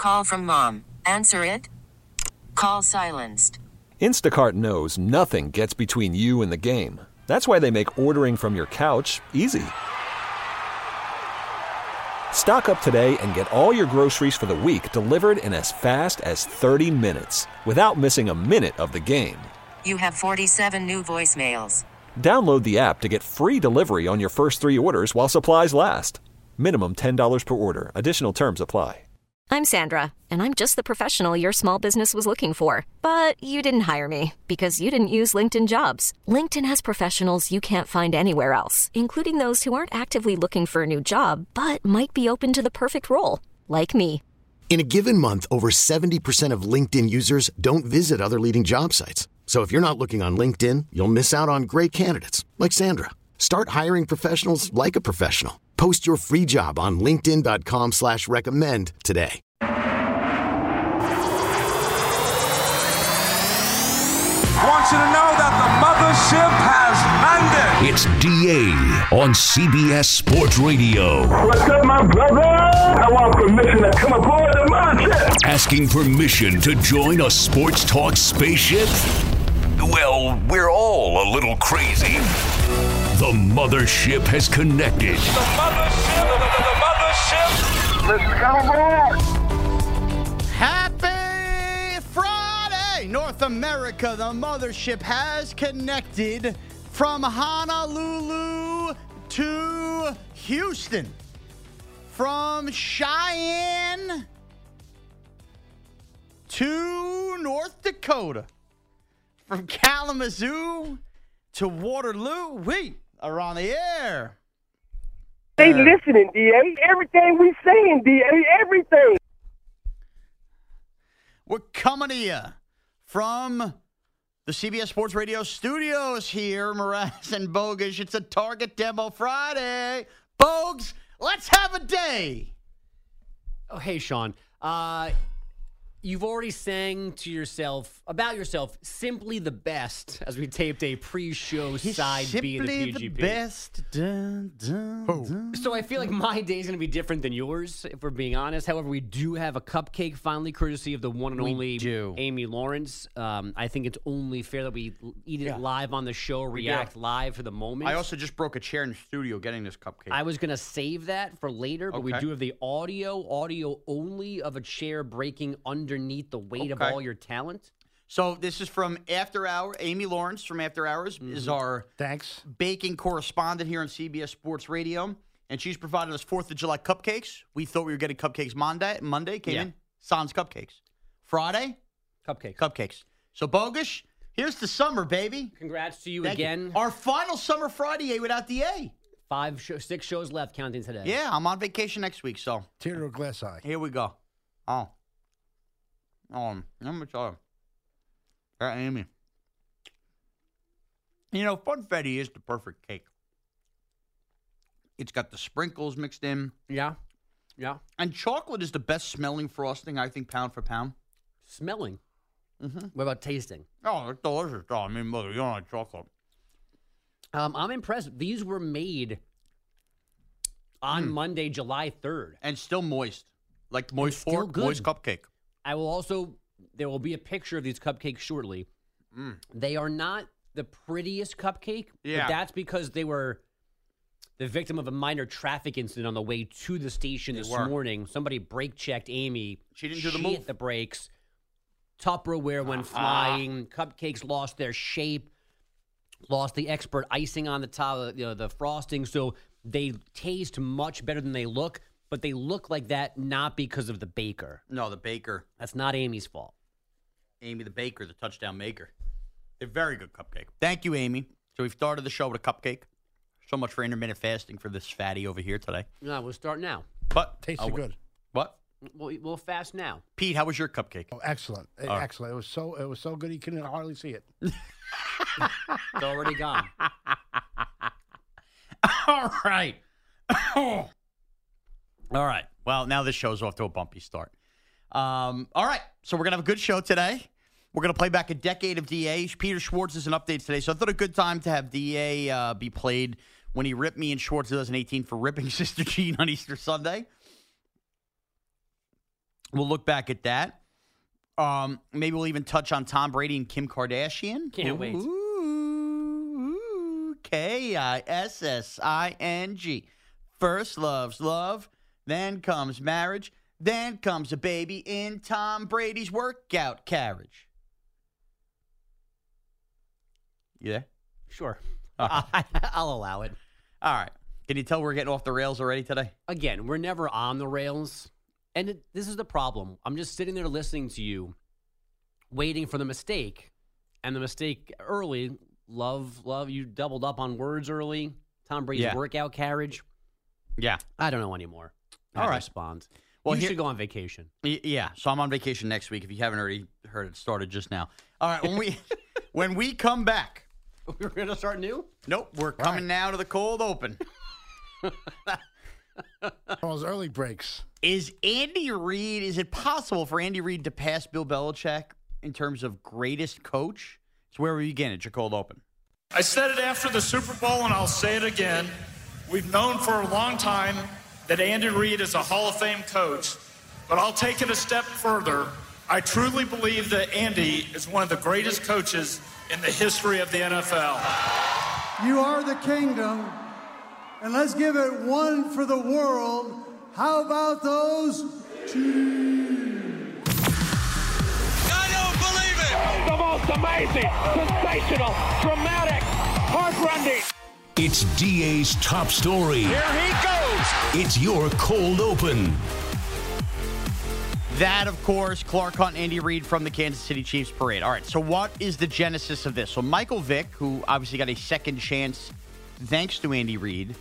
Call from mom. Answer it. Call silenced. Instacart knows nothing gets between you and the game. That's why they make ordering from your couch easy. Stock up today and get all your groceries for the week delivered in as fast as 30 minutes without missing a minute of the game. You have 47 new voicemails. Download the app to get free delivery on your first 3 orders while supplies last. Minimum $10 per order. Additional terms apply. I'm Sandra, and I'm just the professional your small business was looking for. But you didn't hire me because you didn't use LinkedIn Jobs. LinkedIn has professionals you can't find anywhere else, including those who aren't actively looking for a new job, but might be open to the perfect role, like me. In a given month, over 70% of LinkedIn users don't visit other leading job sites. So if you're not looking on LinkedIn, you'll miss out on great candidates like Sandra. Start hiring professionals like a professional. Post your free job on linkedin.com/recommend today. Want you to know that the mothership has landed. It's DA on CBS Sports Radio. What's up, my brother? I want permission to come aboard the mothership. Asking permission to join a sports talk spaceship? Well, we're all a little crazy. The mothership has connected. The mothership. Let's come aboard. Happy Friday, North America. The mothership has connected from Honolulu to Houston, from Cheyenne to North Dakota, from Kalamazoo to Waterloo. We are on the air. They listening, DA. Everything we saying, DA. Everything. We're coming to you from the CBS Sports Radio studios here, Mraz and Bogusch. It's a Target Demo Friday. Bogues, let's have a day. Oh, hey, Sean. You've already sang to yourself, about yourself, simply the best as we taped a pre-show side B of the PGP. Simply the best. Dun, dun, dun. So I feel like my day is going to be different than yours, if we're being honest. However, we do have a cupcake finally, courtesy of the one and only Amy Lawrence. I think it's only fair that we eat it live on the show, react live for the moment. I also just broke a chair in the studio getting this cupcake. I was going to save that for later, but we do have the audio only of a chair breaking underneath the weight of all your talent. So this is from After Hours. Amy Lawrence from After Hours is our baking correspondent here on CBS Sports Radio, and she's provided us 4th of July cupcakes. We thought we were getting cupcakes Monday came in. Sans cupcakes. Friday? Cupcakes. So, Bogusch, here's the summer, baby. Congrats to you Thank again. You. Our final summer Friday without the A. 6 shows left, counting today. Yeah, I'm on vacation next week, so. Tear to a glass eye. Here we go. Let me tell you. Amy. You know, Funfetti is the perfect cake. It's got the sprinkles mixed in. Yeah. And chocolate is the best smelling frosting, I think, pound for pound. Smelling? Mm-hmm. What about tasting? Oh, it's delicious. Oh, I mean, mother, you don't like chocolate. I'm impressed. These were made on Monday, July 3rd. And still moist. Like moist still fork, good. moist cupcake. There will be a picture of these cupcakes shortly. They are not the prettiest cupcake, but that's because they were the victim of a minor traffic incident on the way to the station this morning. Somebody brake checked Amy. She didn't do the move. Hit the brakes. Tupperware went flying. Cupcakes lost their shape. Lost the expert icing on the top, the frosting. So they taste much better than they look. But they look like that not because of the baker. No, the baker. That's not Amy's fault. Amy the baker, the touchdown maker. They're very good cupcake. Thank you, Amy. So we've started the show with a cupcake. So much for intermittent fasting for this fatty over here today. No, we'll start now. But Tastes good. What? We'll fast now. Pete, how was your cupcake? Oh, excellent. Excellent. It was so good you couldn't hardly see it. It's already gone. All right. All right. Well, now this show's off to a bumpy start. All right. So we're going to have a good show today. We're going to play back a decade of DA. Peter Schwartz is an update today. So I thought a good time to have DA be played when he ripped me and Schwartz in 2018 for ripping Sister Jean on Easter Sunday. We'll look back at that. Maybe we'll even touch on Tom Brady and Kim Kardashian. Can't wait. Kissing. First love's love, then comes marriage, then comes a baby in Tom Brady's workout carriage. You there? Sure. Right. I'll allow it. All right. Can you tell we're getting off the rails already today? Again, we're never on the rails. And this is the problem. I'm just sitting there listening to you, waiting for the mistake. And the mistake early, love, you doubled up on words early. Tom Brady's workout carriage. Yeah. I don't know anymore. All right. Respond. Well, you should go on vacation. Yeah. So I'm on vacation next week. If you haven't already heard, it started just now. All right. When we come back. We're going to start new? Nope. We're coming now to the cold open. Those early breaks. Is it possible for Andy Reid to pass Bill Belichick in terms of greatest coach? So where we begin at your cold open. I said it after the Super Bowl, and I'll say it again. We've known for a long time that Andy Reid is a Hall of Fame coach, but I'll take it a step further. I truly believe that Andy is one of the greatest coaches in the history of the NFL. You are the kingdom, and let's give it one for the world. How about those Chiefs? I don't believe it! The most amazing, sensational, dramatic, heart-rending. It's DA's top story. Here he goes! It's your cold open. That, of course, Clark Hunt and Andy Reid from the Kansas City Chiefs parade. All right, so what is the genesis of this? So Michael Vick, who obviously got a second chance thanks to Andy Reid,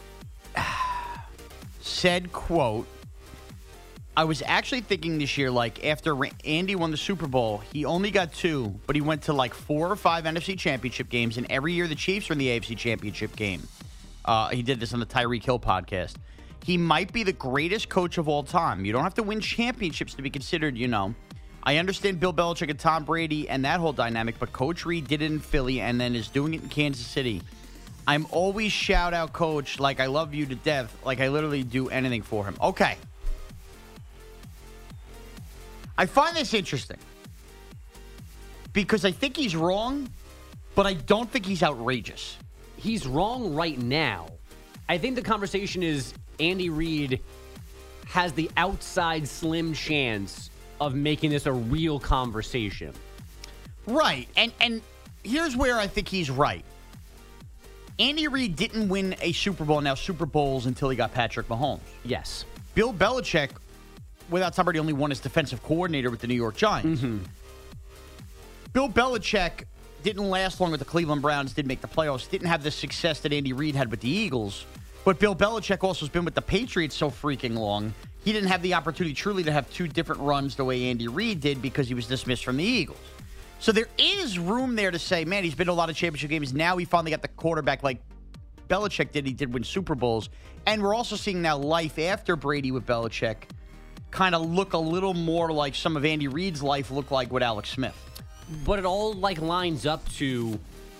said, quote, I was actually thinking this year, like, after Andy won the Super Bowl, he only got 2, but he went to, like, 4 or 5 NFC Championship games, and every year the Chiefs were in the AFC Championship game. He did this on the Tyreek Hill podcast. He might be the greatest coach of all time. You don't have to win championships to be considered, you know. I understand Bill Belichick and Tom Brady and that whole dynamic, but Coach Reid did it in Philly and then is doing it in Kansas City. I'm always shout out Coach like I love you to death, like I literally do anything for him. Okay. I find this interesting because I think he's wrong, but I don't think he's outrageous. He's wrong right now. I think the conversation is Andy Reid has the outside slim chance of making this a real conversation. Right. And here's where I think he's right. Andy Reid didn't win a Super Bowl, now Super Bowls, until he got Patrick Mahomes. Yes. Bill Belichick, without somebody, only won as defensive coordinator with the New York Giants. Mm-hmm. Bill Belichick didn't last long with the Cleveland Browns, didn't make the playoffs, didn't have the success that Andy Reid had with the Eagles. But Bill Belichick also has been with the Patriots so freaking long, he didn't have the opportunity truly to have 2 different runs the way Andy Reid did because he was dismissed from the Eagles. So there is room there to say, man, he's been to a lot of championship games. Now he finally got the quarterback like Belichick did. He did win Super Bowls. And we're also seeing now life after Brady with Belichick kind of look a little more like some of Andy Reid's life looked like with Alex Smith. But it all like lines up to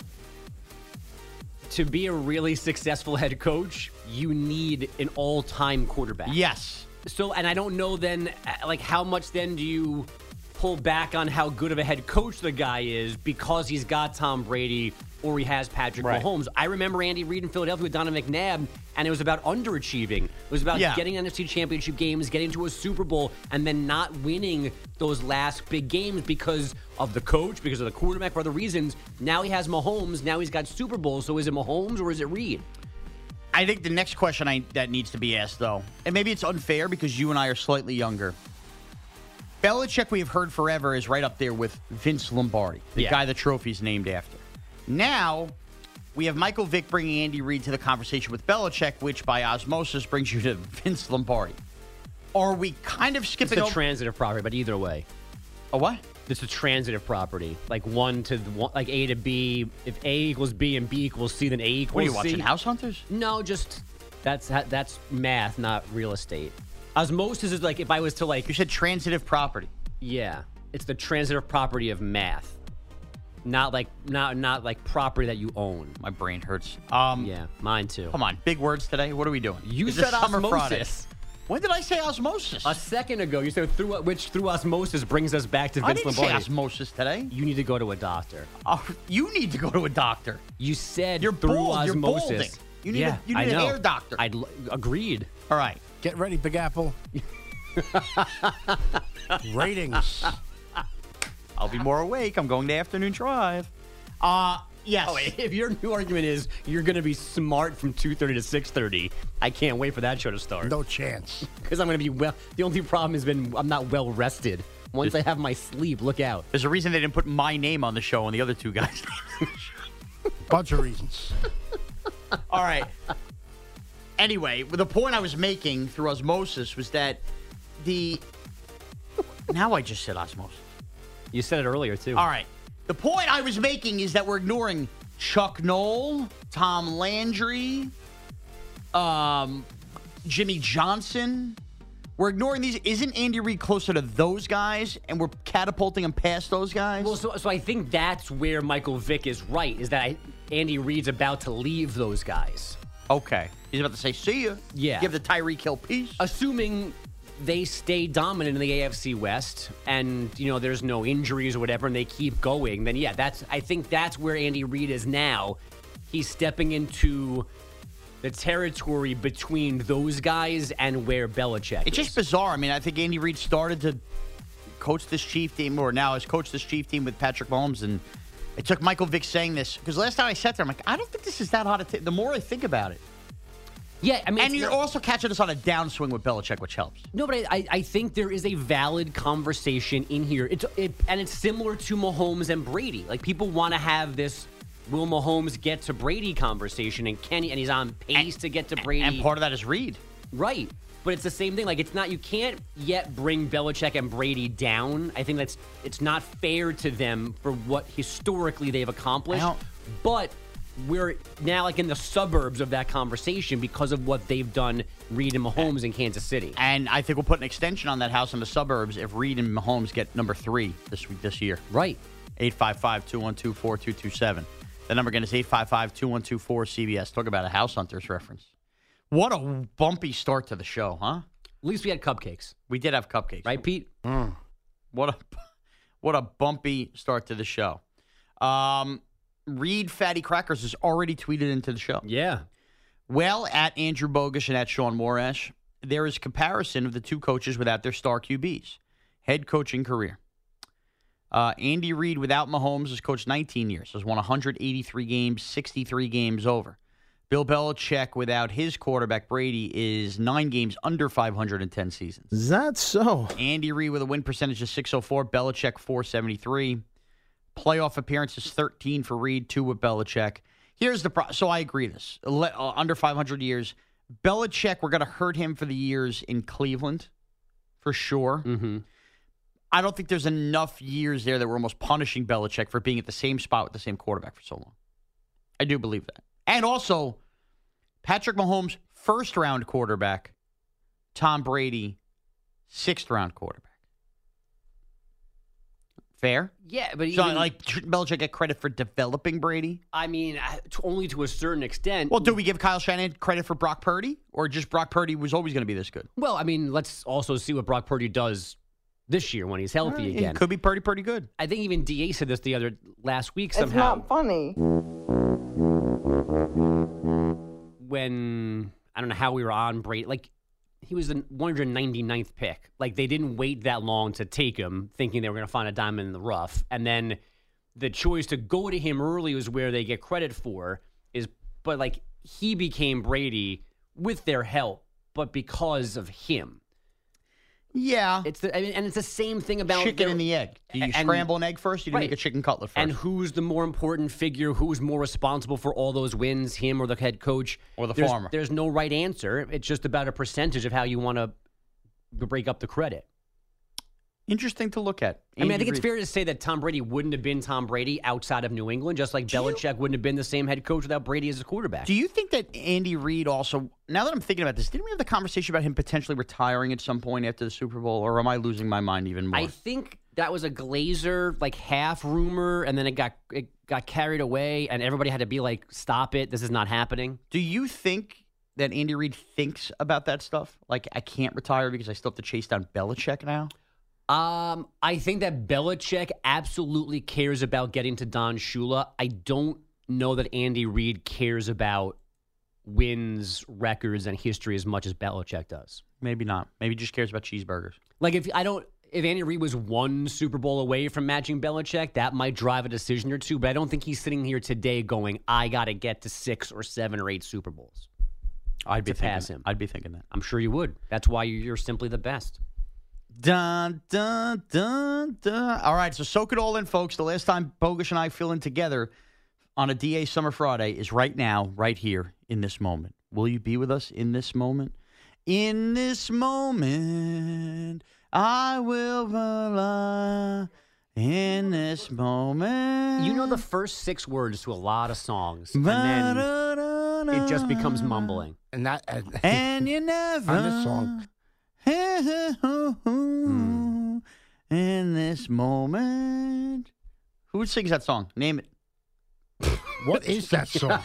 be a really successful head coach, you need an all-time quarterback. Yes. So, and I don't know then, like, how much then do you pull back on how good of a head coach the guy is because he's got Tom Brady or he has Patrick Mahomes. I remember Andy Reid in Philadelphia with Donovan McNabb, and it was about underachieving. It was about getting NFC Championship games, getting to a Super Bowl, and then not winning those last big games because of the coach, because of the quarterback, for other reasons. Now he has Mahomes. Now he's got Super Bowls. So is it Mahomes or is it Reid? I think the next question that needs to be asked, though, and maybe it's unfair because you and I are slightly younger. Belichick, we have heard forever, is right up there with Vince Lombardi, the guy the trophy's named after. Now, we have Michael Vick bringing Andy Reid to the conversation with Belichick, which by osmosis brings you to Vince Lombardi. Are we kind of skipping It's a transitive property, but either way. A what? It's a transitive property. Like like A to B. If A equals B and B equals C, then A equals C. What are you watching, House Hunters? No, just that's math, not real estate. Osmosis is like if I was to like... You said transitive property. Yeah. It's the transitive property of math. Not like property that you own. My brain hurts. Yeah, mine too. Come on, big words today. What are we doing? You said osmosis. When did I say osmosis? A second ago, you said through osmosis brings us back to Vince I didn't Lombardi. say osmosis today. You need to go to a doctor. You need to go to a doctor. You said You're through bald. osmosis. You're balding. You need an hair doctor. Agreed. All right. Get ready, Big Apple. Ratings. I'll be more awake. I'm going to afternoon drive. Yes. Oh, if your new argument is you're going to be smart from 2:30 to 6:30, I can't wait for that show to start. No chance. Because I'm going to be the only problem has been I'm not well rested. Once I have my sleep, look out. There's a reason they didn't put my name on the show and the other two guys. Bunch of reasons. All right. Anyway, the point I was making through osmosis was that now I just said osmosis. You said it earlier, too. All right. The point I was making is that we're ignoring Chuck Noll, Tom Landry, Jimmy Johnson. We're ignoring these. Isn't Andy Reid closer to those guys, and we're catapulting him past those guys? Well, so I think that's where Michael Vick is right, is that Andy Reid's about to leave those guys. Okay. He's about to say, see ya. Yeah. Give the Tyreek Hill piece. Assuming they stay dominant in the AFC West and, there's no injuries or whatever and they keep going, then, I think that's where Andy Reid is now. He's stepping into the territory between those guys and where Belichick It's just bizarre. I mean, I think Andy Reid started to coach this Chief team, or now has coached this Chief team with Patrick Mahomes, and it took Michael Vick saying this, because last time I sat there, I'm like, I don't think this is that hot. The more I think about it. Yeah, I mean, and you're also catching us on a downswing with Belichick, which helps. No, but I think there is a valid conversation in here. And it's similar to Mahomes and Brady. Like, people want to have this will Mahomes get to Brady conversation, and he's on pace to get to Brady. And part of that is Reid. Right. But it's the same thing. Like, you can't yet bring Belichick and Brady down. I think it's not fair to them for what historically they've accomplished. But we're now in the suburbs of that conversation because of what they've done, Reid and Mahomes in Kansas City. And I think we'll put an extension on that house in the suburbs if Reid and Mahomes get number 3 this year. Right. 855-212-4227. The number again is 855-212-4CBS. Talk about a House Hunters reference. What a bumpy start to the show, huh? At least we had cupcakes. We did have cupcakes. Right, Pete? What a bumpy start to the show. Reed Fatty Crackers has already tweeted into the show. Yeah. Well, at Andrew Bogusch and at Sean Morash, there is comparison of the two coaches without their star QBs. Head coaching career. Andy Reid without Mahomes has coached 19 years. Has won 183 games, 63 games over. Bill Belichick without his quarterback Brady is 9 games under 510 seasons. Is that so? Andy Reid with a win percentage of .604. Belichick 473. Playoff appearances 13 for Reid, 2 with Belichick. Here's the problem. So I agree this. Under 500 years. Belichick, we're going to hurt him for the years in Cleveland, for sure. Mm-hmm. I don't think there's enough years there that we're almost punishing Belichick for being at the same spot with the same quarterback for so long. I do believe that. And also, Patrick Mahomes, first-round quarterback. Tom Brady, sixth-round quarterback. Fair? Yeah, but so, shouldn't Belichick get credit for developing Brady? I mean, only to a certain extent. Well, do we give Kyle Shanahan credit for Brock Purdy? Or just Brock Purdy was always going to be this good? Well, I mean, let's also see what Brock Purdy does this year when he's healthy again. It could be pretty good. I think even DA said this last week somehow. It's not funny. When, I don't know how we were on Brady, he was the 199th pick. They didn't wait that long to take him, thinking they were going to find a diamond in the rough. And then the choice to go to him early was where they get credit for. But he became Brady with their help, but because of him. Yeah. It's the same thing about chicken and the egg. Do you scramble an egg first? Or do you make a chicken cutlet first? And who's the more important figure? Who's more responsible for all those wins? Him or the head coach? Or the farmer? There's no right answer. It's just about a percentage of how you want to break up the credit. Interesting to look at. I think it's fair to say that Tom Brady wouldn't have been Tom Brady outside of New England, just like Belichick wouldn't have been the same head coach without Brady as a quarterback. Do you think that Andy Reid also, now that I'm thinking about this, didn't we have the conversation about him potentially retiring at some point after the Super Bowl, or am I losing my mind even more? I think that was a Glazer half rumor, and then it got carried away, and everybody had to be stop it. This is not happening. Do you think that Andy Reid thinks about that stuff? Like, I can't retire because I still have to chase down Belichick now? I think that Belichick absolutely cares about getting to Don Shula. I don't know that Andy Reid cares about wins, records, and history as much as Belichick does. Maybe not. Maybe he just cares about cheeseburgers. Like, if Andy Reid was one Super Bowl away from matching Belichick, that might drive a decision or two, but I don't think he's sitting here today going, I got to get to 6 or 7 or 8 Super Bowls. I'd be pass him. I'd be thinking that. I'm sure you would. That's why you're simply the best. Dun, dun, dun, dun. All right, so soak it all in, folks. The last time Bogusch and I fill in together on a DA Summer Friday is right now, right here, in this moment. Will you be with us in this moment? In this moment, I will rely. In this moment. You know the first 6 words to a lot of songs, and then it just becomes mumbling. And that, and you never. On this song. In this moment. Who sings that song? Name it. What is that song?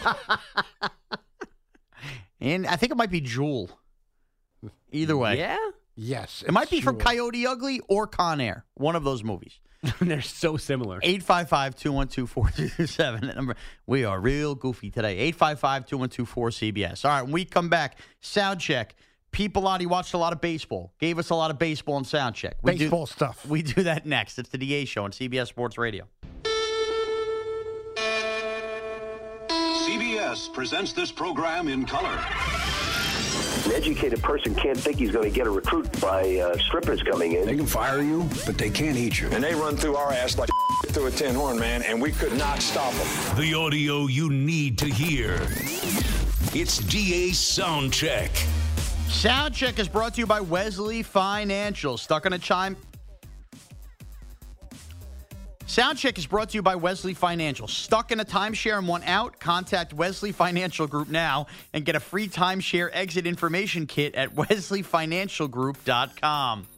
And I think it might be Jewel. Either way. Yeah? Yes. It might be from Coyote Ugly or Con Air. One of those movies. They're so similar. 855-212-4227. We are real goofy today. 855-212-4CBS. All right, when we come back, sound check. Pete Bellotti watched a lot of baseball. Gave us a lot of baseball and sound check. Baseball stuff. We do that next. It's the DA Show on CBS Sports Radio. CBS presents this program in color. An educated person can't think he's going to get a recruit by strippers coming in. They can fire you, but they can't eat you. And they run through our ass like through a tin horn, man, and we could not stop them. The audio you need to hear. It's DA Soundcheck. Soundcheck is brought to you by Wesley Financial. Stuck on a chime. Soundcheck is brought to you by Wesley Financial. Stuck in a timeshare and want out? Contact Wesley Financial Group now and get a free timeshare exit information kit at wesleyfinancialgroup.com.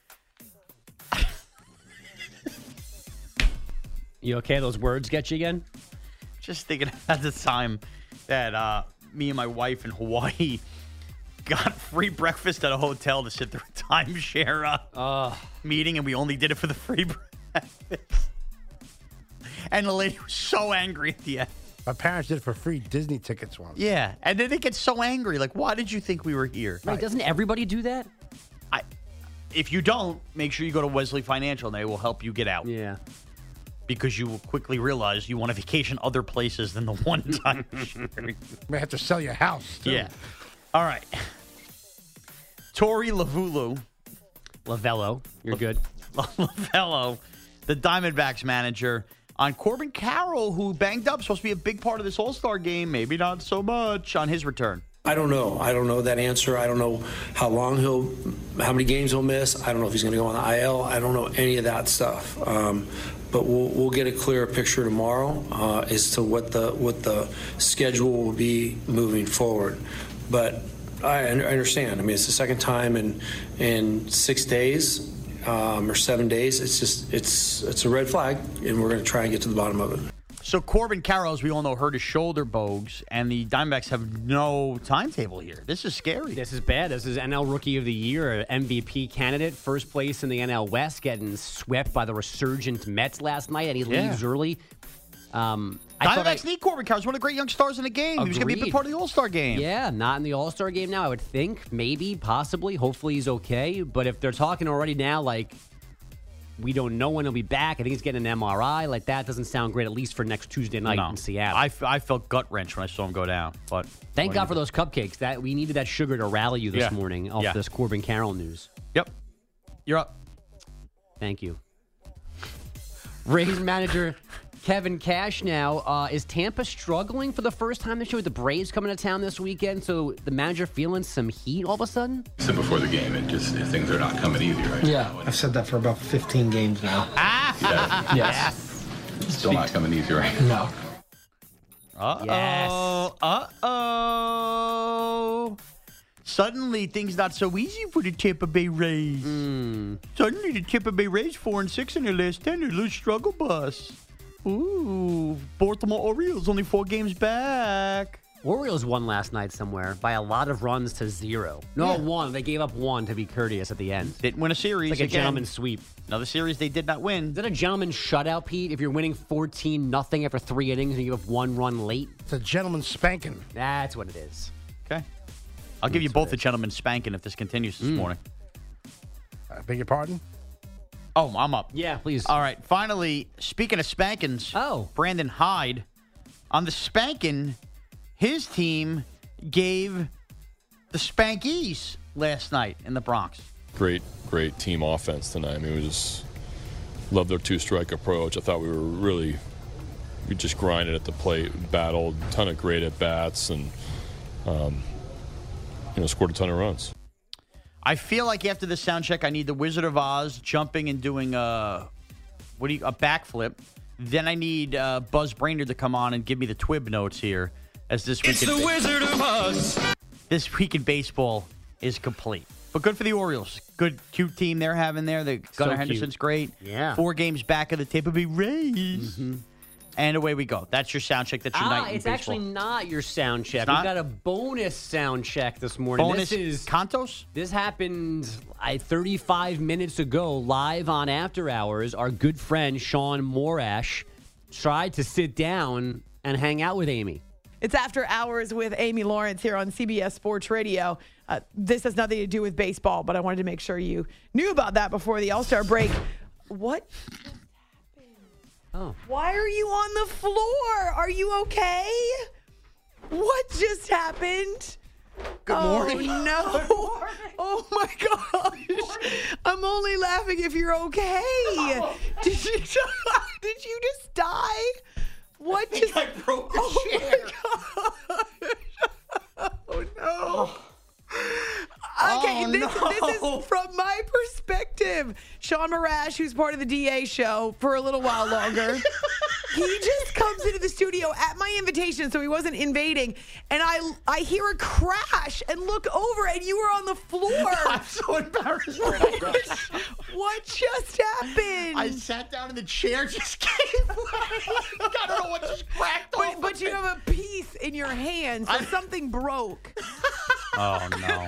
You okay? Those words get you again? Just thinking about the time that me and my wife in Hawaii got free breakfast at a hotel to sit through a timeshare meeting, and we only did it for the free breakfast. And the lady was so angry at the end. My parents did it for free Disney tickets once. Yeah, and then they get so angry. Like, why did you think we were here? Right, doesn't everybody do that? If you don't, make sure you go to Wesley Financial, and they will help you get out. Yeah. Because you will quickly realize you want to vacation other places than the one time. You may have to sell your house, too. Yeah. All right. Tori Lavello. You're good. Lavello, the Diamondbacks manager, on Corbin Carroll, who banged up, supposed to be a big part of this All-Star game. Maybe not so much on his return. I don't know. I don't know that answer. I don't know how many games he'll miss. I don't know if he's going to go on the IL. I don't know any of that stuff. But we'll get a clearer picture tomorrow as to what the schedule will be moving forward. But I understand. I mean, it's the second time in 6 days or 7 days. It's a red flag, and we're going to try and get to the bottom of it. So Corbin Carroll, as we all know, hurt his shoulder, Bogues, and the Diamondbacks have no timetable here. This is scary. This is bad. This is NL Rookie of the Year, MVP candidate, first place in the NL West, getting swept by the resurgent Mets last night, and he leaves early. Diamondbacks need Corbin Carroll. He's one of the great young stars in the game. He was going to be a big part of the All-Star game. Yeah, not in the All-Star game now, I would think. Maybe, possibly. Hopefully he's okay. But if they're talking already now, like, we don't know when he'll be back. I think he's getting an MRI. Like, that doesn't sound great, at least for next Tuesday night in Seattle. I felt gut-wrenched when I saw him go down. But thank God for those cupcakes. That we needed that sugar to rally you this morning off this Corbin Carroll news. Yep. You're up. Thank you. Rays manager Kevin Cash now. Is Tampa struggling for the first time this year with the Braves coming to town this weekend? So the manager feeling some heat all of a sudden? I said before the game, things are not coming easy right now. I've said that for about 15 games now. Yes. It's still not coming easy right now. No. Uh-oh. Uh-oh. Suddenly, things not so easy for the Tampa Bay Rays. Suddenly, the Tampa Bay Rays 4-6 in their last 10. They're a little struggle bus. Ooh, Baltimore Orioles only 4 games back. Orioles won last night somewhere by a lot of runs to 0. No, one. They gave up 1 to be courteous at the end. Didn't win a series. It's like a gentleman's sweep. Another series they did not win. Is that a gentleman's shutout, Pete? If you're winning 14-0 after 3 innings and you give up 1 run late? It's a gentleman's spanking. That's what it is. Okay. I'll give you both a gentleman's spanking if this continues this morning. I beg your pardon? Oh, I'm up. Yeah, please. All right. Finally, speaking of spankings, Brandon Hyde on the spanking, his team gave the Spankies last night in the Bronx. Great team offense tonight. I mean, we just love their two-strike approach. I thought we just grinded at the plate, battled, a ton of great at-bats, and, scored a ton of runs. I feel like after this sound check, I need the Wizard of Oz jumping and doing a backflip. Then I need Buzz Brainerd to come on and give me the Twib notes here. As this week, It's the Wizard of Oz. This week in baseball is complete. But good for the Orioles. Good, cute team they're having there. Gunnar Henderson's great. Yeah. 4 games back of the Tampa Bay Rays. Mm-hmm. And away we go. That's your sound check. That's your night in it's baseball. Actually not your sound check. It's We've got a bonus sound check this morning. Bonus this is Cantos? This happened 35 minutes ago, live on After Hours. Our good friend Sean Morash tried to sit down and hang out with Amy. It's After Hours with Amy Lawrence here on CBS Sports Radio. This has nothing to do with baseball, but I wanted to make sure you knew about that before the All-Star break. What just happened? Oh. Why are you on the floor? Are you okay? What just happened? Good morning. Oh, no. Oh, my gosh. I'm only laughing if you're okay. Oh. Did you just die? What just... I broke the chair. Oh, no. Okay, this is from my perspective. Sean Morash, who's part of the DA show for a little while longer, he just comes into the studio at my invitation, so he wasn't invading, and I hear a crash and look over, and you were on the floor. I'm so embarrassed. What just happened? I sat down in the chair, just gave way. I don't know what just cracked off. But you have a piece in your hand, so something broke. Oh, no.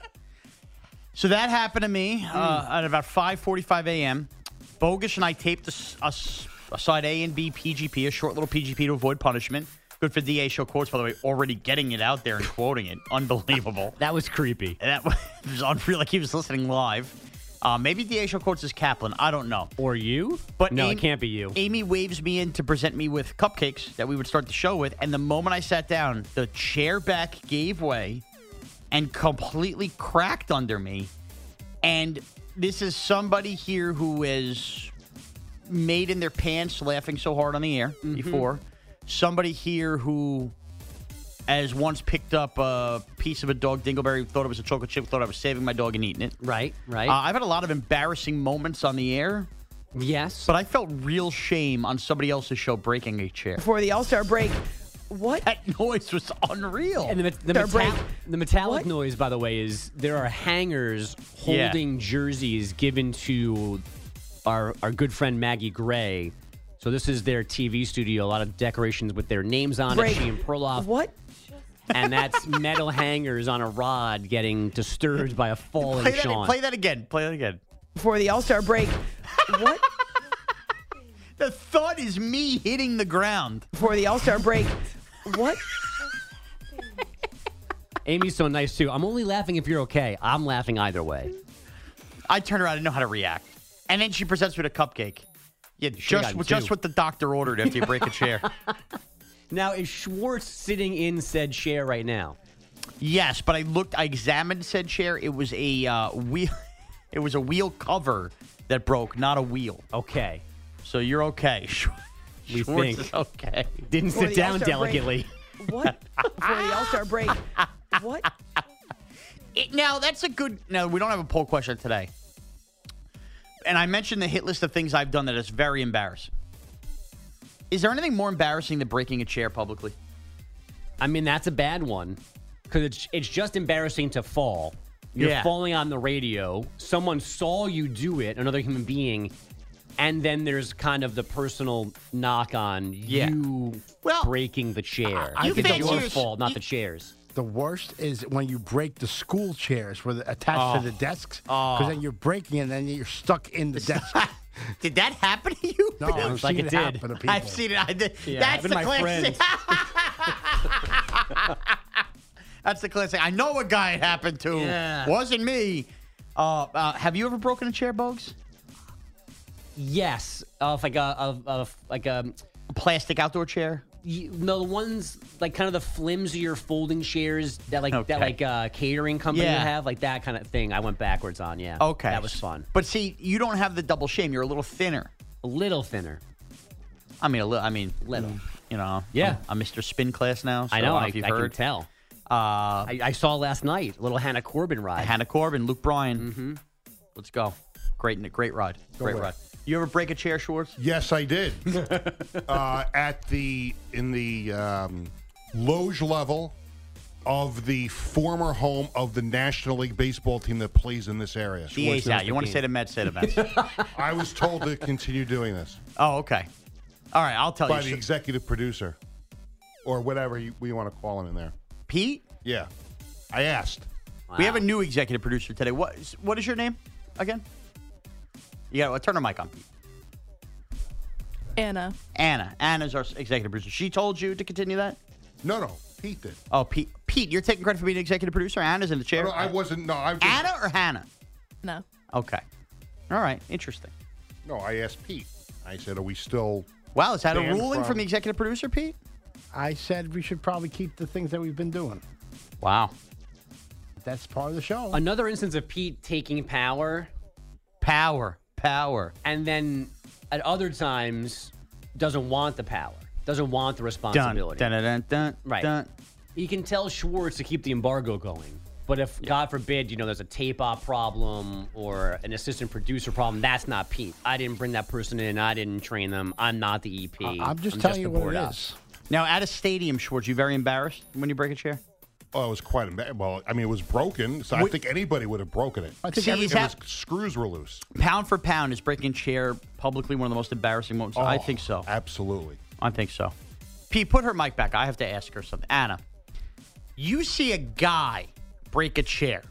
So that happened to me at about 5:45 a.m. Bogus and I taped a side A and B PGP, a short little PGP to avoid punishment. Good for DA show quotes, by the way, already getting it out there and quoting it. Unbelievable. That was creepy. That was unreal, like he was listening live. Maybe DA show quotes is Kaplan. I don't know. Or you? But no, it can't be you. Amy waves me in to present me with cupcakes that we would start the show with. And the moment I sat down, the chair back gave way and completely cracked under me. And this is somebody here who is made in their pants laughing so hard on the air before. Somebody here who has once picked up a piece of a dog dingleberry, thought it was a chocolate chip, thought I was saving my dog and eating it. Right. I've had a lot of embarrassing moments on the air. Yes. But I felt real shame on somebody else's show breaking a chair. Before the All-Star break, what? That noise was unreal. And the metallic noise, by the way, is there are hangers holding jerseys given to our good friend Maggie Gray. So this is their TV studio. A lot of decorations with their names on it. She and Perloff. What? And that's metal hangers on a rod getting disturbed by a falling Sean. Play that again. Before the All-Star break, what? The thought is me hitting the ground. Before the All-Star break, what? Amy's so nice, too. I'm only laughing if you're okay. I'm laughing either way. I turn around and know how to react. And then she presents me with a cupcake. Yeah, just what the doctor ordered after you break a chair. Now, is Schwartz sitting in said chair right now? Yes, but I examined said chair. It was a wheel. It was a wheel cover that broke, not a wheel. Okay. So you're okay. We Schwartz think. is okay. Didn't sit down delicately. What? Before the All-Star break, what? Now, that's a good... Now, we don't have a poll question today. And I mentioned the hit list of things I've done that is very embarrassing. Is there anything more embarrassing than breaking a chair publicly? I mean, that's a bad one. Because it's just embarrassing to fall. You're falling on the radio. Someone saw you do it, another human being, And then there's kind of the personal knock on you breaking the chair. I think it's your fault, not the chairs. The worst is when you break the school chairs where they're attached to the desks, because then you're breaking it and then you're stuck in the desk. Did that happen to you? No, I've seen it happen to people. I've seen it. I did. Yeah, That's the my classic. That's the classic. I know a guy it happened to. Yeah. Wasn't me. Have you ever broken a chair, Bogues? Yes, like a plastic outdoor chair. No, the ones like kind of the flimsier folding chairs that catering company would have, like that kind of thing. I went backwards on. Yeah. Okay, that was fun. But see, you don't have the double shame. You're a little thinner. A little thinner. I mean, little. You know. Yeah. I'm Mr. Spin class now. So I know. I can tell. I saw last night a little Hannah Corbin ride. Hannah Corbin, Luke Bryan. Mm-hmm. Let's go. Great ride. Great ride. You ever break a chair, Schwartz? Yes, I did. In the loge level of the former home of the National League baseball team that plays in this area. The A's out. You want to say the Mets? Say the Mets. I was told to continue doing this. Oh, okay. All right, I'll tell you. By the executive producer, or whatever we want to call him in there. Pete? Yeah. I asked. Wow. We have a new executive producer today. What is your name again? You got to turn her mic on, Pete. Anna. Anna's our executive producer. She told you to continue that? No. Pete did. Oh, Pete, you're taking credit for being executive producer? Anna's in the chair? No, I wasn't. No, I was Anna or Hannah? No. Okay. All right. Interesting. No, I asked Pete. I said, are we still... Wow, is that a ruling from the executive producer, Pete? I said we should probably keep the things that we've been doing. Wow. That's part of the show. Another instance of Pete taking power. Power. And then at other times doesn't want the power. Doesn't want the responsibility. Dun. Right. You can tell Schwartz to keep the embargo going. But if, God forbid, there's a tape-op problem or an assistant producer problem, that's not Pete. I didn't bring that person in. I didn't train them. I'm not the EP. I'm just telling you what it is. Now, at a stadium, Schwartz, you very embarrassed when you break a chair? Oh, it was quite embarrassing. Well, I mean, it was broken, so I think anybody would have broken it. I think screws were loose. Pound for pound, is breaking a chair publicly one of the most embarrassing moments? Oh, I think so. Absolutely. I think so. Pete, put her mic back. I have to ask her something. Anna, you see a guy break a chair.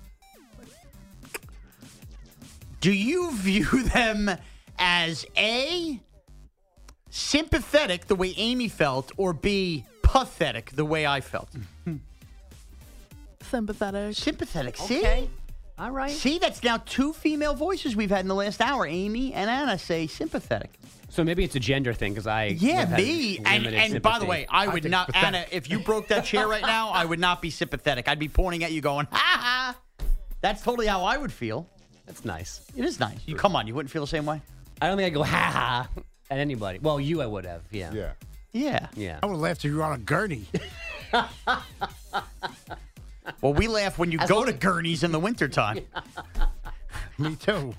Do you view them as A, sympathetic the way Amy felt, or B, pathetic the way I felt? Sympathetic. See? Okay. All right. See, that's now two female voices we've had in the last hour. Amy and Anna say sympathetic. So maybe it's a gender thing because I me and by the way, I would not, Anna, if you broke that chair right now, I would not be sympathetic. I'd be pointing at you going, ha ha. That's totally how I would feel. That's nice. It is nice. You come on, you wouldn't feel the same way? I don't think I'd go ha ha at anybody. Well, you I would have, yeah. Yeah. I would have laughed if you were on a gurney. Well, we laugh when you go to gurneys in the wintertime. Me too.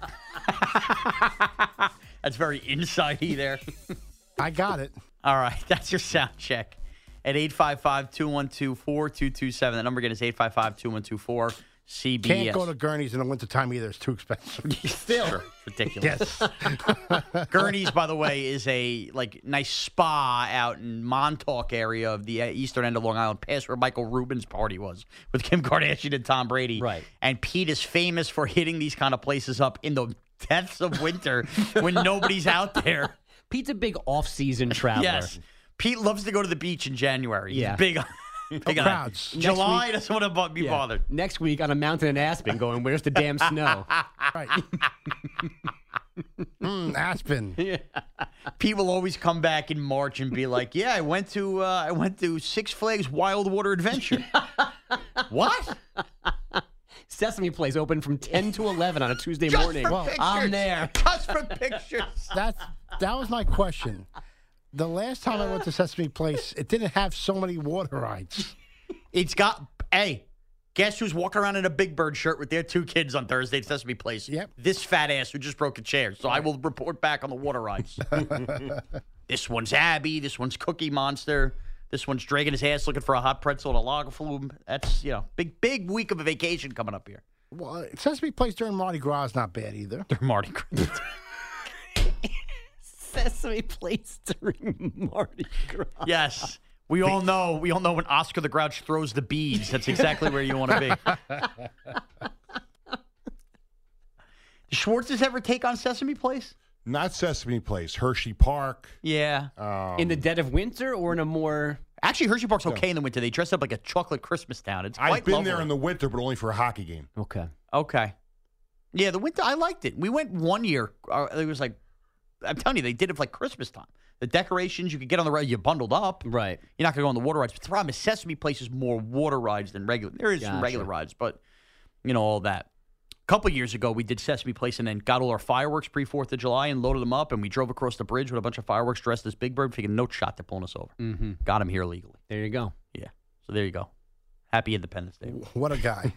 That's very insighty there. I got it. All right, that's your sound check. At 855-212-4227. The number again is 855-2124. CBS. Can't go to gurneys in the wintertime either. It's too expensive. Still. Sure. Ridiculous. Yes. Gurneys, by the way, is a nice spa out in Montauk area of the eastern end of Long Island, past where Michael Rubin's party was with Kim Kardashian and Tom Brady. Right. And Pete is famous for hitting these kind of places up in the depths of winter when nobody's out there. Pete's a big off-season traveler. Yes. Pete loves to go to the beach in January. Yeah. He's big on crowds. July doesn't want to be bothered. Next week on a mountain in Aspen going, where's the damn snow? Right. Aspen. Yeah. Pete will always come back in March and be like, yeah, I went to Six Flags Wild Water Adventure. What? Sesame Place open from 10 to 11 on a Tuesday morning. Well, I'm there. Just for pictures. That was my question. The last time I went to Sesame Place, it didn't have so many water rides. It's got, hey, guess who's walking around in a Big Bird shirt with their two kids on Thursday at Sesame Place? Yep. This fat ass who just broke a chair. So I will report back on the water rides. This one's Abby. This one's Cookie Monster. This one's dragging his ass looking for a hot pretzel and a log flume. That's, big week of a vacation coming up here. Well, Sesame Place during Mardi Gras is not bad either. During Mardi Gras. Sesame Place during Mardi Gras. Yes. We all know when Oscar the Grouch throws the beads. That's exactly where you want to be. Did Schwartz's ever take on Sesame Place? Not Sesame Place. Hershey Park. Yeah. In the dead of winter or in a more... Actually, Hershey Park's okay in the winter. They dress up like a chocolate Christmas town. It's quite I've been lovely. there in the winter, but only for a hockey game. Okay. Yeah, the winter, I liked it. We went one year. It was like, I'm telling you, they did it for like Christmas time. The decorations, you could get on the ride, you bundled up. Right. You're not going to go on the water rides. But the problem is Sesame Place is more water rides than regular. There is some regular rides, but, all that. A couple years ago, we did Sesame Place and then got all our fireworks pre-4th of July and loaded them up, and we drove across the bridge with a bunch of fireworks dressed as Big Bird, figuring no shot they're pulling us over. Mm-hmm. Got him here legally. There you go. Yeah. So there you go. Happy Independence Day. What a guy.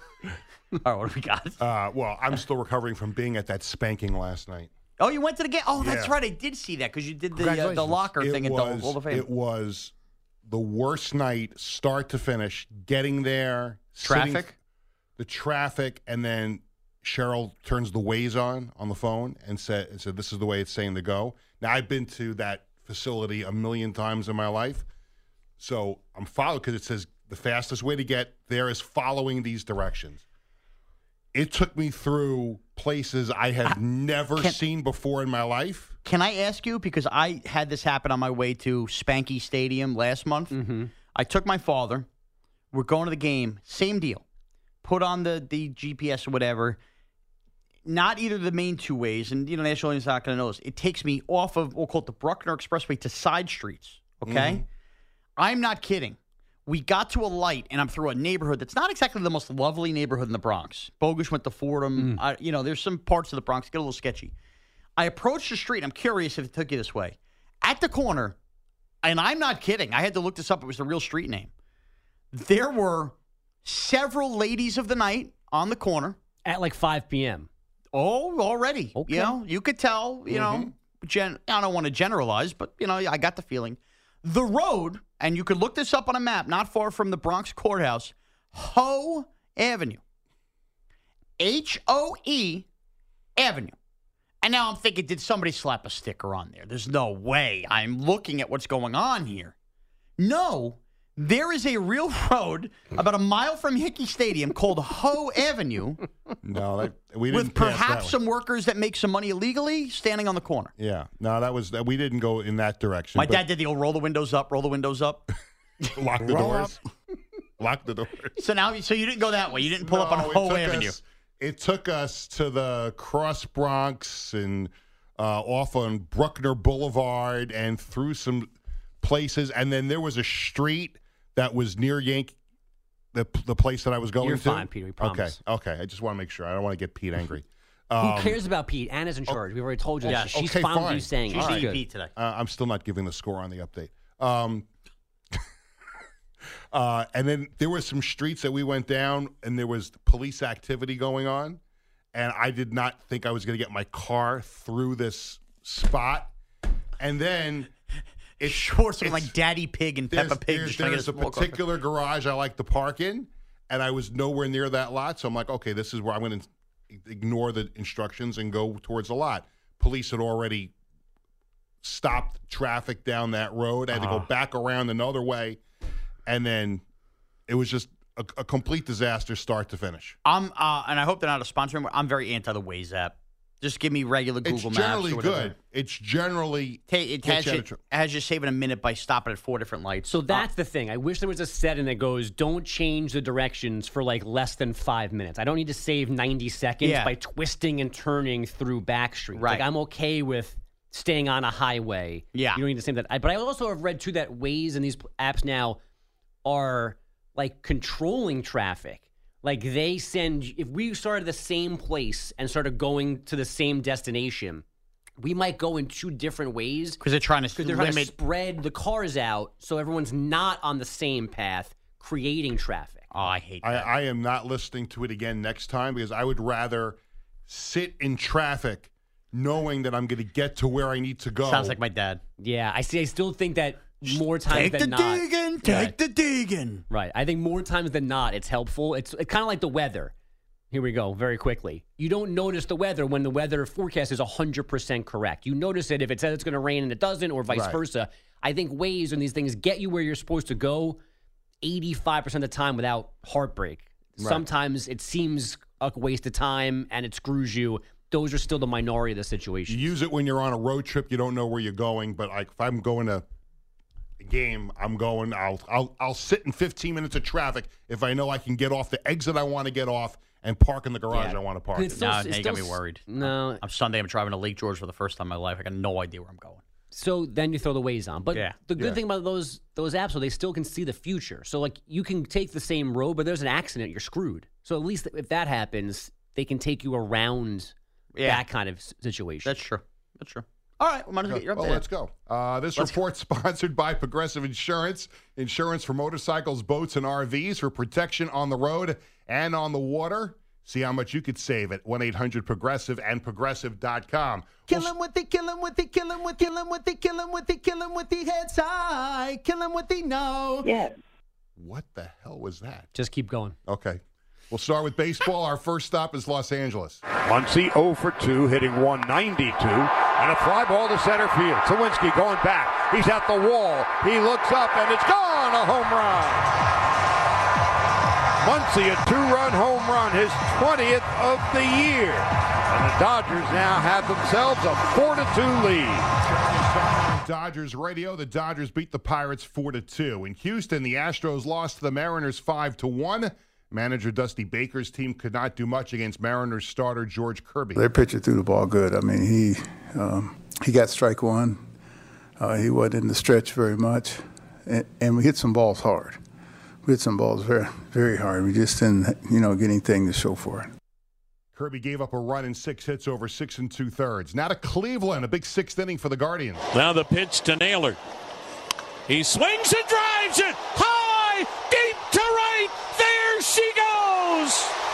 All right, what do we got? Well, I'm still recovering from being at that spanking last night. Oh, you went to the game? Oh, that's Yeah. right. I did see that because you did the locker thing at the Hall of Fame. It was the worst night, start to finish, getting there. The traffic, and then Cheryl turns the Waze on the phone and said, this is the way it's saying to go. Now, I've been to that facility a million times in my life, so I'm following because it says the fastest way to get there is following these directions. It took me through places I had never seen before in my life. Can I ask you, because I had this happen on my way to Spanky Stadium last month. Mm-hmm. I took my father. We're going to the game. Same deal. Put on the GPS or whatever. Not either the main two ways, and National Union's not going to know this. It takes me off of, we'll call it the Bruckner Expressway, to side streets, okay? Mm-hmm. I'm not kidding. We got to a light, and I'm through a neighborhood that's not exactly the most lovely neighborhood in the Bronx. Bogusch went to Fordham. There's some parts of the Bronx that get a little sketchy. I approached the street. I'm curious if it took you this way. At the corner, and I'm not kidding. I had to look this up. It was the real street name. There were several ladies of the night on the corner. At like 5 p.m. Oh, already. Okay. You could tell, I don't want to generalize, but, I got the feeling. The road, and you could look this up on a map, not far from the Bronx Courthouse, Hoe Avenue. Hoe Avenue. And now I'm thinking, did somebody slap a sticker on there? There's no way. I'm looking at what's going on here. No, there is a real road about a mile from Hickey Stadium called Hoe Avenue. No, we didn't with pass perhaps that some workers that make some money illegally standing on the corner. Yeah. No, we didn't go in that direction. My dad did the old roll the windows up. Lock the doors. Lock the doors. So you didn't go that way. You didn't pull up on Hoe Avenue. It took us to the Cross Bronx and off on Bruckner Boulevard and through some places. And then there was a street that was near the place that I was going to. You're fine, Peter. We promise. Okay. I just want to make sure. I don't want to get Pete angry. Who cares about Pete? Anna's in charge. We've already told you that. She's fine with you saying she's good. Pete today. I'm still not giving the score on the update. And then there were some streets that we went down, and there was police activity going on, and I did not think I was going to get my car through this spot. And then it's short, like Daddy Pig and Peppa Pig. There's a particular garage I like to park in, and I was nowhere near that lot, so I'm like, okay, this is where I'm going to ignore the instructions and go towards the lot. Police had already stopped traffic down that road. I had to go back around another way. And then it was just a complete disaster start to finish. And I hope they're not a sponsor. I'm very anti the Waze app. Just give me regular Google Maps. It's generally good. It's generally it has you saving a minute by stopping at 4 different lights. So that's the thing. I wish there was a setting that goes, don't change the directions for like less than 5 minutes. I don't need to save 90 seconds by twisting and turning through back streets. Right. Like I'm okay with staying on a highway. Yeah. You don't need to say that. But I also have read too that Waze and these apps now are like controlling traffic. Like they send, if we started the same place and started going to the same destination, we might go in 2 different ways. Because they're trying to spread the cars out so everyone's not on the same path, creating traffic. Oh, I hate that. I am not listening to it again next time because I would rather sit in traffic knowing that I'm going to get to where I need to go. Sounds like my dad. Yeah, I still think that more times than not. Take the digging. Right. I think more times than not, it's helpful. It's kind of like the weather. Here we go, very quickly. You don't notice the weather when the weather forecast is 100% correct. You notice it if it says it's going to rain and it doesn't, or vice versa. I think Waze and these things get you where you're supposed to go 85% of the time without heartbreak. Right. Sometimes it seems a waste of time and it screws you. Those are still the minority of the situation. You use it when you're on a road trip. You don't know where you're going. But like if I'm going to a game, I'll sit in 15 minutes of traffic if I know I can get off the exit I want to get off and park in the garage I want to park in. Now you got me worried. No. I'm Sunday. I'm driving to Lake George for the first time in my life. I got no idea where I'm going. So then you throw the Waze on. But the good thing about those apps are they still can see the future. So like you can take the same road, but there's an accident, you're screwed. So at least if that happens, they can take you around that kind of situation. That's true. All right, we might as well get your update. Let's go. This report's sponsored by Progressive Insurance. Insurance for motorcycles, boats, and RVs for protection on the road and on the water. See how much you could save at 1-800-PROGRESSIVE and Progressive.com. Kill him with the heads high. Kill him with the no. Yeah. What the hell was that? Just keep going. Okay. We'll start with baseball. Our first stop is Los Angeles. Muncy 0 for 2, hitting 192. And a fly ball to center field. Tawinski going back. He's at the wall. He looks up, and it's gone. A home run. Muncy, a 2-run home run, his 20th of the year. And the Dodgers now have themselves a 4-2 lead. Dodgers radio. The Dodgers beat the Pirates 4-2. In Houston, the Astros lost to the Mariners 5-1. Manager Dusty Baker's team could not do much against Mariners starter George Kirby. Their pitcher threw the ball good. I mean, he got strike one. He wasn't in the stretch very much. And we hit some balls hard. We hit some balls very, very hard. We just didn't, get anything to show for it. Kirby gave up a run in 6 hits over 6 2/3. Now to Cleveland, a big 6th inning for the Guardians. Now the pitch to Naylor. He swings and drives it high, deep to right. There she goes.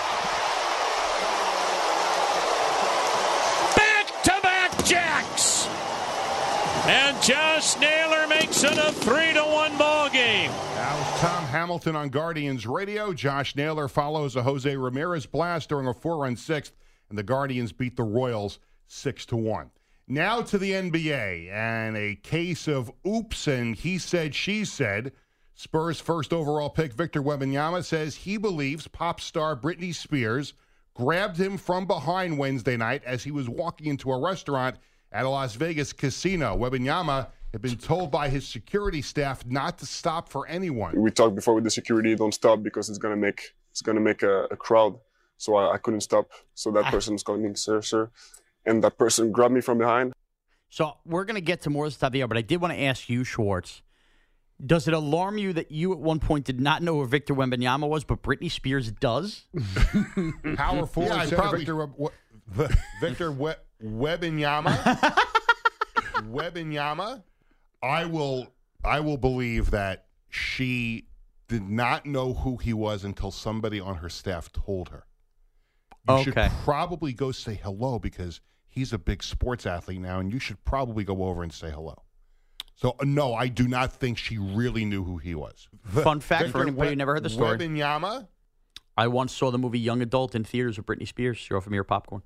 Back-to-back jacks. And Josh Naylor makes it a 3-1 ball game. That was Tom Hamilton on Guardians Radio. Josh Naylor follows a Jose Ramirez blast during a 4-run 6th, and the Guardians beat the Royals 6-1. Now to the NBA, and a case of oops and he said, she said. Spurs' first overall pick, Victor Wembanyama, says he believes pop star Britney Spears grabbed him from behind Wednesday night as he was walking into a restaurant at a Las Vegas casino. Wembanyama had been told by his security staff not to stop for anyone. We talked before with the security, don't stop because it's gonna make a crowd. So I couldn't stop. So that person was calling me, sir. And that person grabbed me from behind. So we're going to get to more of this stuff here, but I did want to ask you, Schwartz, does it alarm you that you at one point did not know who Victor Wembanyama was, but Britney Spears does? Power forward, Victor Wembanyama. Wembanyama. I will believe that she did not know who he was until somebody on her staff told her. You should probably go say hello because he's a big sports athlete now, and you should probably go over and say hello. So, no, I do not think she really knew who he was. Fun fact for anybody who never heard the story. Wembanyama? I once saw the movie Young Adult in theaters with Britney Spears. She offered me her popcorn.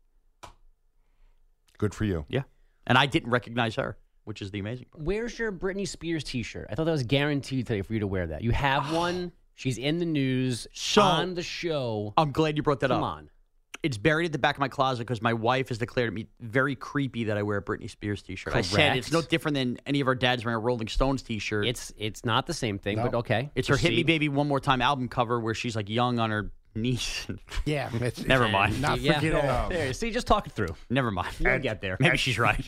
Good for you. Yeah. And I didn't recognize her, which is the amazing part. Where's your Britney Spears t-shirt? I thought that was guaranteed today for you to wear that. You have one. She's in the news, on the show. I'm glad you brought that up. Come on. It's buried at the back of my closet because my wife has declared it me very creepy that I wear a Britney Spears t-shirt. Correct. I said it's no different than any of our dads wearing a Rolling Stones t-shirt. It's not the same thing, but okay. It's her Hit Me Baby One More Time album cover where she's like young on her knees. Yeah. Never mind. Not forget all. There, see, just talk it through. Never mind. You'll get there. Maybe she's right.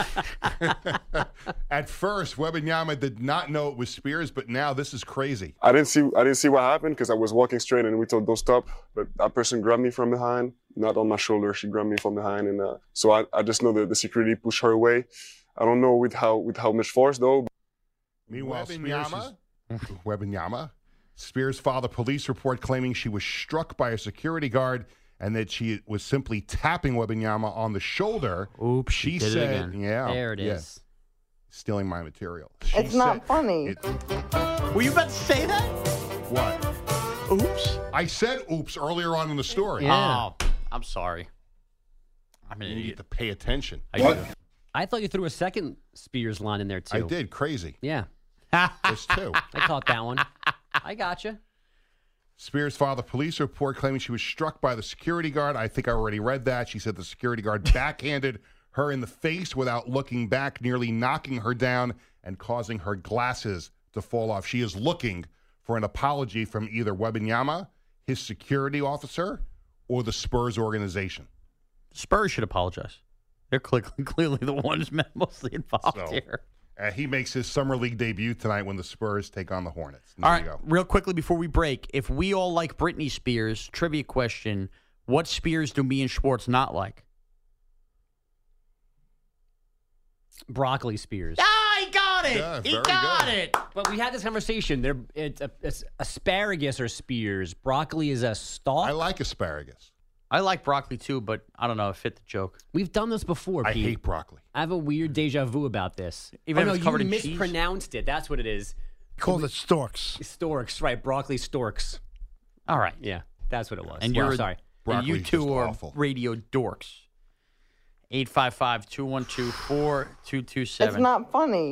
At first, Wembanyama did not know it was Spears, but now this is crazy. I didn't see what happened because I was walking straight and we told don't stop. But that person grabbed me from behind, not on my shoulder. She grabbed me from behind, and so I just know that the security pushed her away. I don't know with how much force though. Meanwhile, Wembanyama. Spears filed a police report claiming she was struck by a security guard and that she was simply tapping Wembanyama on the shoulder. Oops, she did said, it again. "Yeah, there it is." Stealing my material. It's not funny. Were you about to say that? What? Oops. I said oops earlier on in the story. Yeah. Oh, I'm sorry. I'm an You idiot. need to pay attention. I thought you threw a second Spears line in there, too. I did. Crazy. Yeah. There's two. I caught that one. I gotcha. Spears filed a police report claiming she was struck by the security guard. I think I already read that. She said the security guard backhanded her in the face without looking back, nearly knocking her down and causing her glasses to fall off. She is looking for an apology from either Wembanyama, his security officer, or the Spurs organization. Spurs should apologize. They're clearly the ones mostly involved here. He makes his summer league debut tonight when the Spurs take on the Hornets. All right, real quickly before we break, if we all like Britney Spears, trivia question, what Spears do me and Schwartz not like? Broccoli Spears. Ah, he got it. Yeah, he very got good. it. But we had this conversation. It's asparagus or Spears. Broccoli is a stalk. I like asparagus. I like broccoli too, but I don't know. It fit the joke. We've done this before, I Pete. hate broccoli. I have a weird deja vu about this. Even if no, it's covered you in cheese? mispronounced it. That's what it is. Called it storks. Storks, right? Broccoli storks. All right. Yeah, that's what it was. And Well, you're sorry. And you Broccoli's two just are awful. radio dorks. 855-212-4227. It's not funny.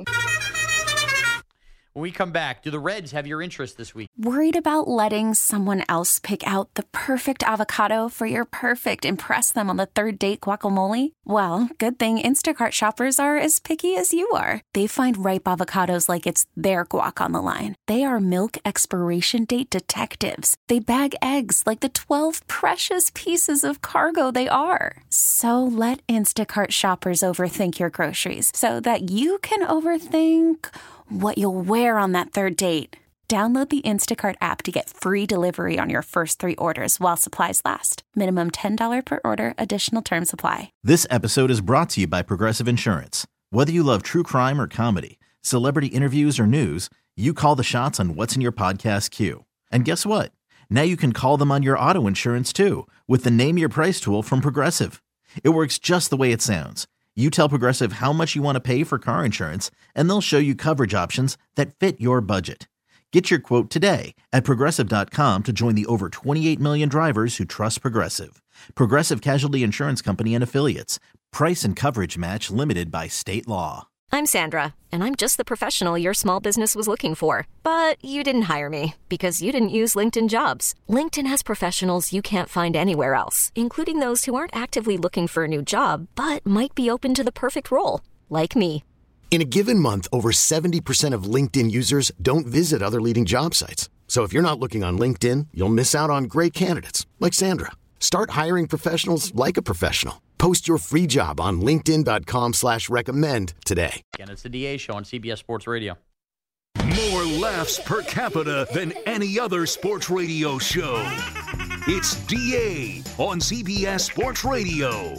When we come back, do the Reds have your interest this week? Worried about letting someone else pick out the perfect avocado for your perfect impress them on the third date guacamole? Well, good thing Instacart shoppers are as picky as you are. They find ripe avocados like it's their guac on the line. They are milk expiration date detectives. They bag eggs like the 12 precious pieces of cargo they are. So let Instacart shoppers overthink your groceries so that you can overthink what you'll wear on that third date. Download the Instacart app to get free delivery on your first 3 orders while supplies last. Minimum $10 per order. Additional terms apply. This episode is brought to you by Progressive Insurance. Whether you love true crime or comedy, celebrity interviews or news, you call the shots on what's in your podcast queue. And guess what? Now you can call them on your auto insurance too with the Name Your Price tool from Progressive. It works just the way it sounds. You tell Progressive how much you want to pay for car insurance, and they'll show you coverage options that fit your budget. Get your quote today at Progressive.com to join the over 28 million drivers who trust Progressive. Progressive Casualty Insurance Company and Affiliates. Price and coverage match limited by state law. I'm Sandra, and I'm just the professional your small business was looking for. But you didn't hire me because you didn't use LinkedIn Jobs. LinkedIn has professionals you can't find anywhere else, including those who aren't actively looking for a new job, but might be open to the perfect role, like me. In a given month, over 70% of LinkedIn users don't visit other leading job sites. So if you're not looking on LinkedIn, you'll miss out on great candidates like Sandra. Start hiring professionals like a professional. Post your free job on linkedin.com/recommend today. Again, it's the DA Show on CBS Sports Radio. More laughs per capita than any other sports radio show. It's DA on CBS Sports Radio.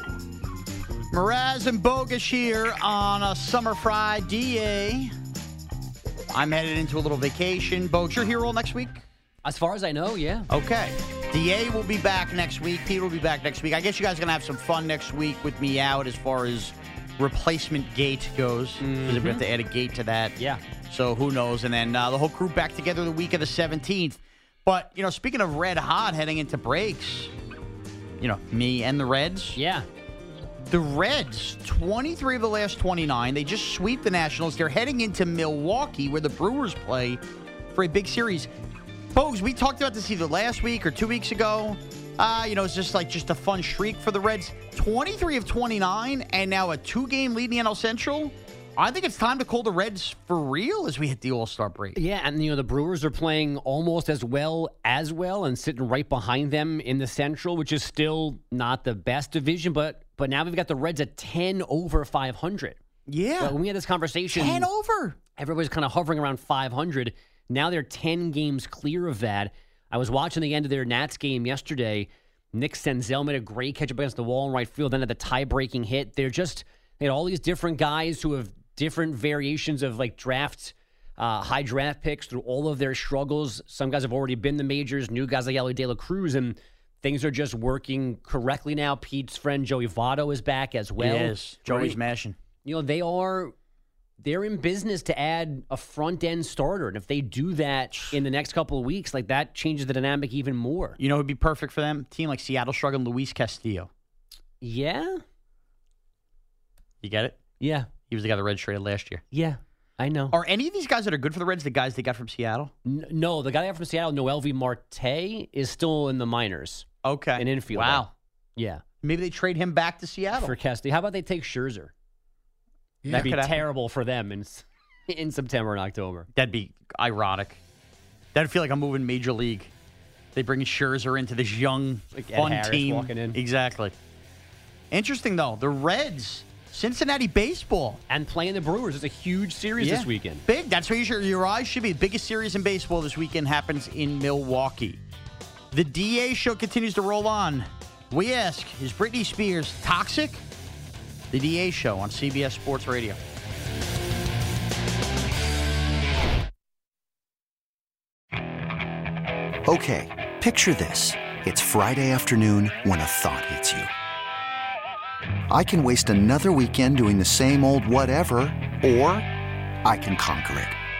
Mraz and Bogus here on a summer fry. DA, I'm headed into a little vacation. Bogus, you're here all next week? As far as I know, yeah. Okay. DA will be back next week. Peter will be back next week. I guess you guys are going to have some fun next week with me out as far as replacement gate goes. Because we have to add a gate to that. Yeah. So who knows? And then the whole crew back together the week of the 17th. But, you know, speaking of red hot heading into breaks, you know, me and the Reds. Yeah. The Reds, 23 of the last 29. They just sweep the Nationals. They're heading into Milwaukee where the Brewers play for a big series. Folks, we talked about this either last week or 2 weeks ago. You know, it's just a fun streak for the Reds. 23 of 29 and now a 2-game lead in the NL Central. I think it's time to call the Reds for real as we hit the All-Star break. Yeah, and, you know, the Brewers are playing almost as well and sitting right behind them in the Central, which is still not the best division, but now we've got the Reds at 10 over 500. Yeah. So when we had this conversation, 10 over. Everybody's kind of hovering around 500. Now they're 10 games clear of that. I was watching the end of their Nats game yesterday. Nick Senzel made a great catch up against the wall in right field, then had the tie-breaking hit. They had all these different guys who have different variations of like high draft picks through all of their struggles. Some guys have already been the majors, new guys like Elly De La Cruz, and things are just working correctly now. Pete's friend Joey Votto is back as well. He is. Joey's mashing. You know, they are they're in business to add a front-end starter. And if they do that in the next couple of weeks, like that changes the dynamic even more. You know who would be perfect for them? Team like Seattle struggling, Luis Castillo. Yeah? You get it? Yeah. He was the guy the Reds traded last year. Yeah, I know. Are any of these guys that are good for the Reds the guys they got from Seattle? No, the guy they got from Seattle, Noelvi Marte, is still in the minors. Okay. An infielder. Wow. Yeah. Maybe they trade him back to Seattle. For Castillo. How about they take Scherzer? Yeah. That'd be terrible for them in September and October. That'd be ironic. That'd feel like I'm moving Major League. They bring Scherzer into this young, like fun Ed Harris team. walking in. Exactly. Interesting, though. The Reds, Cincinnati baseball. And playing the Brewers is a huge series this weekend. Big. That's where your eyes should be. The biggest series in baseball this weekend happens in Milwaukee. The DA show continues to roll on. We ask, is Britney Spears toxic? The DA show on CBS Sports Radio. Okay, picture this. It's Friday afternoon when a thought hits you. I can waste another weekend doing the same old whatever, or I can conquer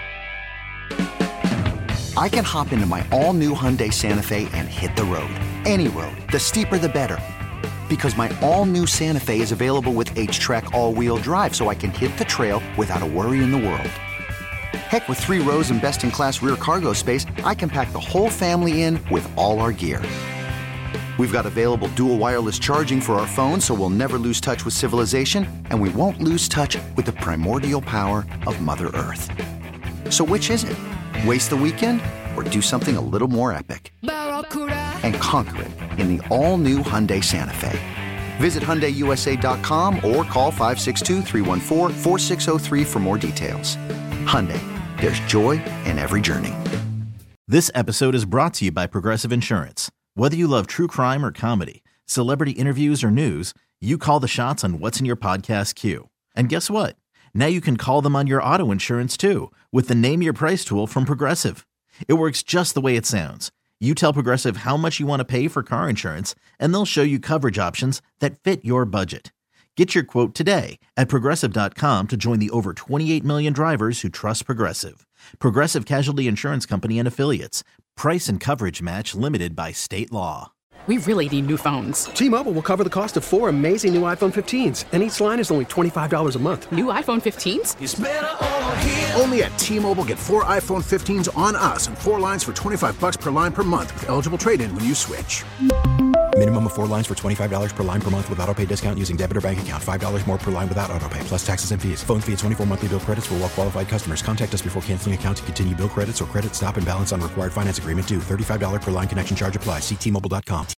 it. I can hop into my all-new Hyundai Santa Fe and hit the road. Any road. The steeper, the better. Because my all-new Santa Fe is available with H-Track all-wheel drive, so I can hit the trail without a worry in the world. Heck, with 3 rows and best-in-class rear cargo space, I can pack the whole family in with all our gear. We've got available dual wireless charging for our phones, so we'll never lose touch with civilization, and we won't lose touch with the primordial power of Mother Earth. So which is it? Waste the weekend or do something a little more epic? And conquer it in the all-new Hyundai Santa Fe. Visit HyundaiUSA.com or call 562-314-4603 for more details. Hyundai, there's joy in every journey. This episode is brought to you by Progressive Insurance. Whether you love true crime or comedy, celebrity interviews or news, you call the shots on what's in your podcast queue. And guess what? Now you can call them on your auto insurance too with the Name Your Price tool from Progressive. It works just the way it sounds. You tell Progressive how much you want to pay for car insurance, and they'll show you coverage options that fit your budget. Get your quote today at Progressive.com to join the over 28 million drivers who trust Progressive. Progressive Casualty Insurance Company and Affiliates. Price and coverage match limited by state law. We really need new phones. T-Mobile will cover the cost of 4 amazing new iPhone 15s, and each line is only $25 a month. New iPhone 15s? It's better over here. Only at T-Mobile, get 4 iPhone 15s on us and 4 lines for $25 per line per month with eligible trade-in when you switch. Minimum of 4 lines for $25 per line per month with autopay discount using debit or bank account. $5 more per line without autopay, plus taxes and fees. Phone fee at 24 monthly bill credits for well-qualified customers. Contact us before canceling account to continue bill credits or credit stop and balance on required finance agreement due. $35 per line connection charge applies. See T-Mobile.com.